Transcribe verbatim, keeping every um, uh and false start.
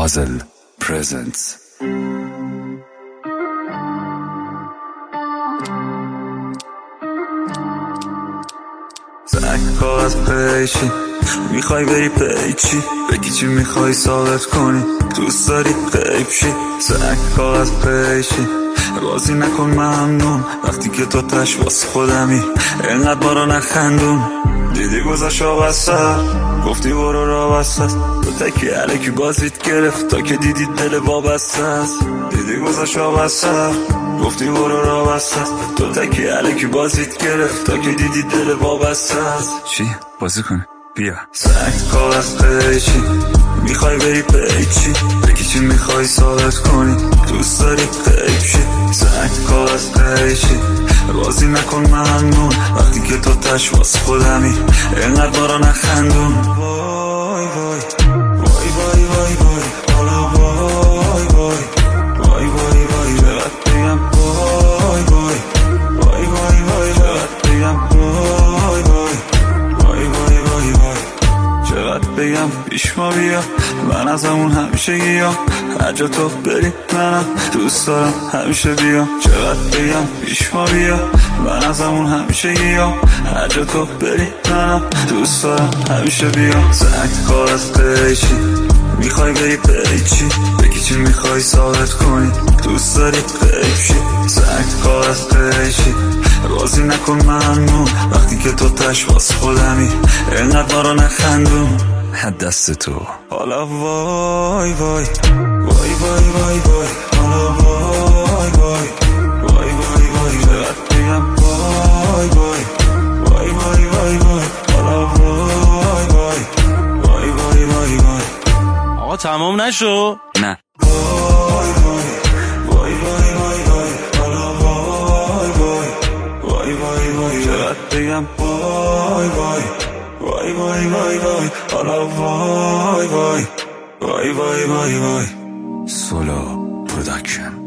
Puzzle presents. زنگ کاغذ پیشی میخوای بری پیچی بگی چی میخوای ثابت کنی دوست داری غیب شی. زنگ کاغذ پیشی بازی نکن ممنون وقتی که تو تش واسه خودمی اینقدر بارا نخندون. دیدی گذاشت آبستر گفتی برو را بسته تو تکی علکی بازیت گرفت تا که دیدی دل وابسته است. دیدی گذاشت آبستر گفتی برو را بسته تو تکی علکی بازیت گرفت تا که دیدی دل وابسته است. چی؟ بازی کنی؟ بیا. سنگ کاغذ پیچی میخوای بری پیچی بگی چی میخوای ثابت کنی دوست داری غیب شی. سنگ کاغذ پیچی بازی نکن ممنون وقتی که تو تش واسه خودمی اینقدر بارا نخندون. وای وای وای وای وای وای حالا وای وای وای وای وای چقدر بگم وای وای وای وای وای چقدر بگم وای وای وای وای وای وای چقدر بگم پیش ما بیا من از همون همیشه گیام هر جا تو بری منم دوست دارم همیشه بیام. چقدر بگم پیش ما بیا من از همون همیشه گیام هر جا تو بری منم دوست دارم همیشه بیام. زنگ کاغذ پیچی میخوای بری پیچی بگی چی میخوای ثابت کنی دوست داری غیب شی. زنگ کاغذ پیچی بازی نکن ممنون وقتی که تو تش واسه خودمی اینقدر بارا نخندون. دست تو حالا وای وای وای وای وای وای حالا وای وای وای وای وای چقدر بگم وای وای وای وای وای وای حالا وای وای وای وای وای وای آقا تمام نشو؟ نه. وای وای وای وای وای وای حالا وای وای وای وای وای چقدر بگم وای وای وای وای وای وای حالا وای وای وای وای وای وای سولو پروداکشن.